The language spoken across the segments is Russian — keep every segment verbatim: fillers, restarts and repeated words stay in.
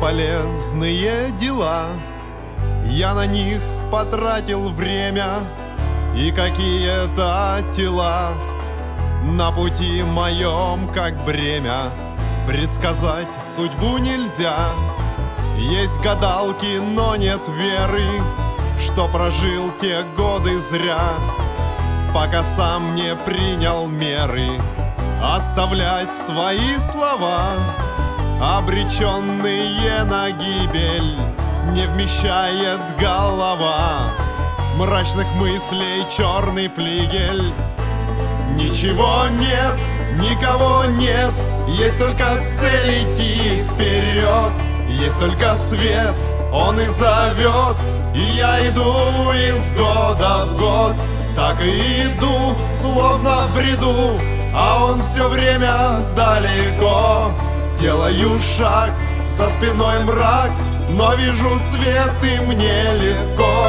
бесполезные дела. Я на них потратил время и какие-то тела. На пути моем, как бремя, предсказать судьбу нельзя. Есть гадалки, но нет веры, что прожил те годы зря, пока сам не принял меры оставлять свои слова, обреченные на гибель. Не вмещает голова мрачных мыслей черный флигель. Ничего нет, никого нет, есть только цель идти вперед. Есть только свет, он и зовет, и я иду из года в год. Так и иду, словно в бреду, а он все время далеко. Делаю шаг, за спиной мрак, но вижу свет, и мне легко.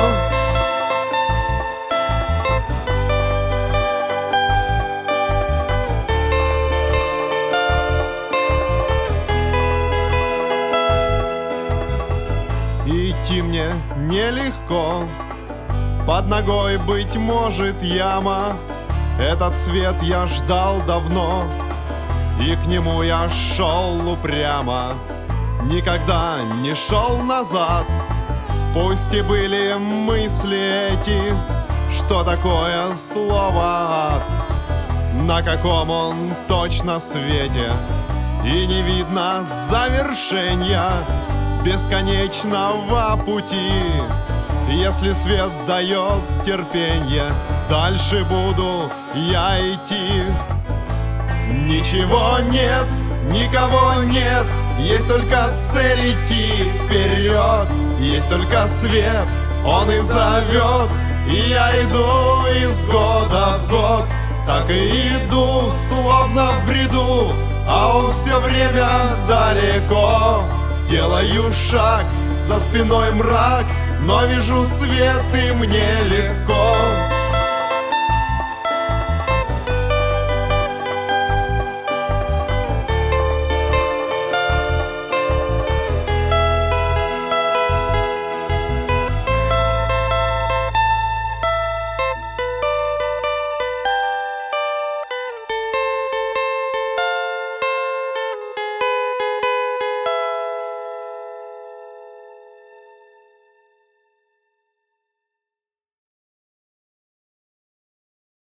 Идти мне нелегко, под ногой, быть может, яма. Этот свет я ждал давно, и к нему я шел упрямо. Никогда не шел назад, пусть и были мысли эти. Что такое слово ад, на каком он точно свете, и не видно завершения бесконечного пути. Если свет дает терпенье, дальше буду я идти. Ничего нет, никого нет, есть только цель идти вперед. Есть только свет, он и зовет, и я иду из года в год. Так и иду, словно в бреду, а он все время далеко. Делаю шаг, за спиной мрак, но вижу свет, и мне легко.